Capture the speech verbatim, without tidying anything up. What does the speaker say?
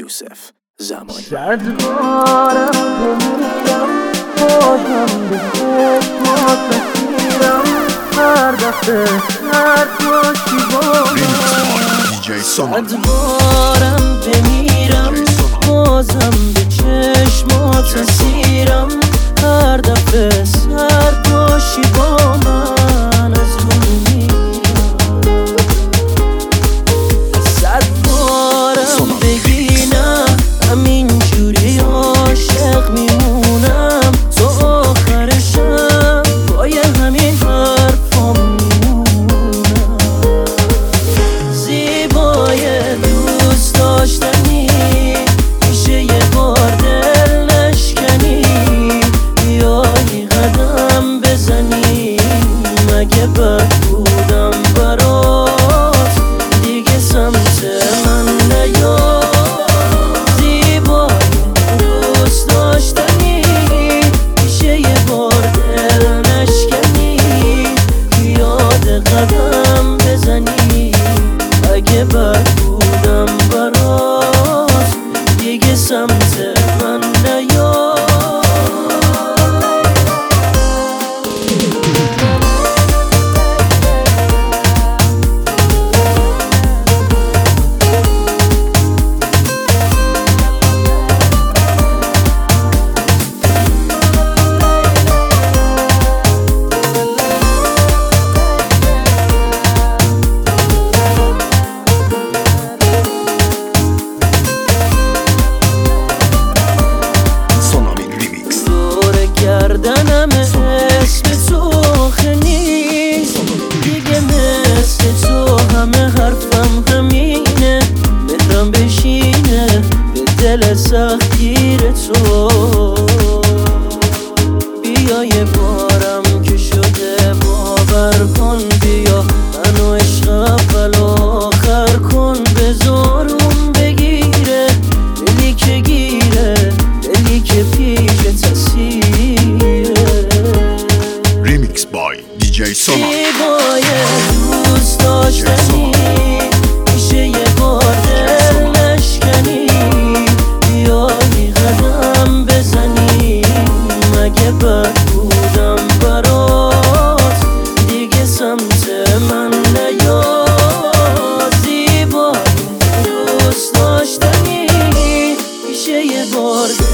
یوسف زمانی. شدوارم بمیرم بازم به چشمات بسیرم هر دفعه هر باشی با من. شدوارم بمیرم بازم به چشمات بسیرم هر دفعه سر باشی با من. از رو میرم صد بارم بگینم همینجوری عاشق میمونم تا آخرشم پای همین حرفام میمونم. زیبای دوست داشتنی میشه یه بار دل نشکنی بیایی قدم بزنی مگه بد بودم برات دیگه سمت من نیا. زیبای دوست داشتنی میشه یه بار دل نشکنی بیاد قدم بزنی اگه بد بودم برات دیگه سمت من نیا. گردنم اسم تو خنیست دیگه مثل تو همه حرفم همینه مهرم بشینه به دل سختگیر تو. بیا یه بارم که شده باور کن بیا منو عشق اول آخر کن بذارم بگیره دلی که گیره دلی که پیش تصیره. ریمیکس بای دی جی سونا. زیبای دوست داشتنی میشه یه بار دل نشکنی بیایی قدم بزنی مگه بد بودم برات دیگه سمت من نیا. زیبای دوست داشتنی میشه یه بار